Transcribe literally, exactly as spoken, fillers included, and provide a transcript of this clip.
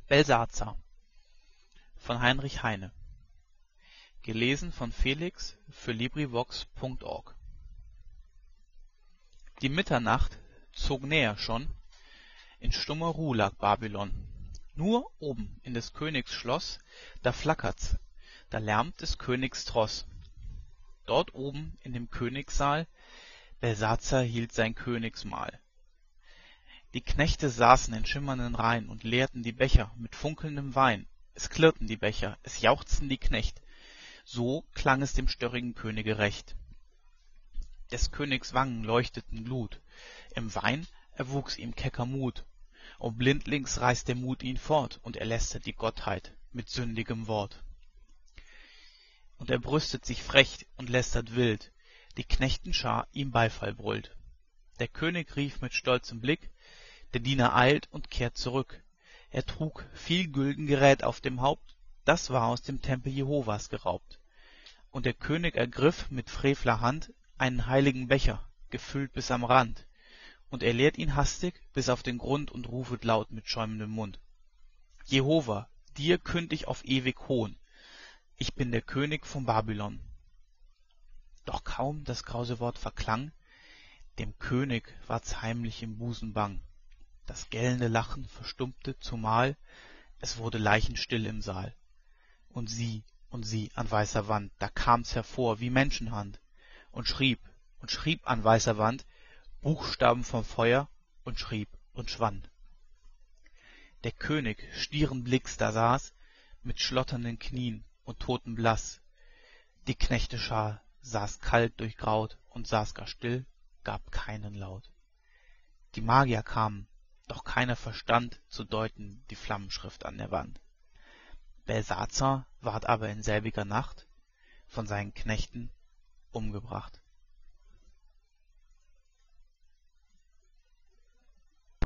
Belsazar von Heinrich Heine. Gelesen von Felix für LibriVox Punkt org. Die Mitternacht zog näher schon, in stummer Ruh lag Babylon. Nur oben in des Königs Schloss, da flackert's, da lärmt des Königs Tross. Dort oben in dem Königssaal, Belsazar hielt sein Königsmahl. Die Knechte saßen in schimmernden Reihen und leerten die Becher mit funkelndem Wein. Es klirrten die Becher, es jauchzten die Knecht. So klang es dem störrigen Könige recht. Des Königs Wangen leuchteten Glut, im Wein erwuchs ihm kecker Mut. Und blindlings reißt der Mut ihn fort, und er lästert die Gottheit mit sündigem Wort. Und er brüstet sich frech und lästert wild, die Knechtenschar ihm Beifall brüllt. Der König rief mit stolzem Blick, der Diener eilt und kehrt zurück. Er trug viel Güldengerät auf dem Haupt, das war aus dem Tempel Jehovas geraubt. Und der König ergriff mit frevler Hand einen heiligen Becher, gefüllt bis am Rand, und er leert ihn hastig bis auf den Grund und rufet laut mit schäumendem Mund: Jehova, dir künd ich auf ewig Hohn, ich bin der König von Babylon. Doch kaum das grause Wort verklang, dem König ward's heimlich im Busen bang. Das gellende Lachen verstummte zumal, es wurde leichenstill im Saal. Und sieh, und sieh, an weißer Wand, da kam's hervor wie Menschenhand, und schrieb, und schrieb an weißer Wand, Buchstaben vom Feuer, und schrieb und schwand. Der König stierenblicks da saß, mit schlotternden Knien und totenblaß. Die Knechteschar saß kalt durchgraut und saß gar still, gab keinen Laut. Die Magier kamen, doch keiner verstand zu deuten die Flammenschrift an der Wand. Belsazar ward aber in selbiger Nacht von seinen Knechten umgebracht.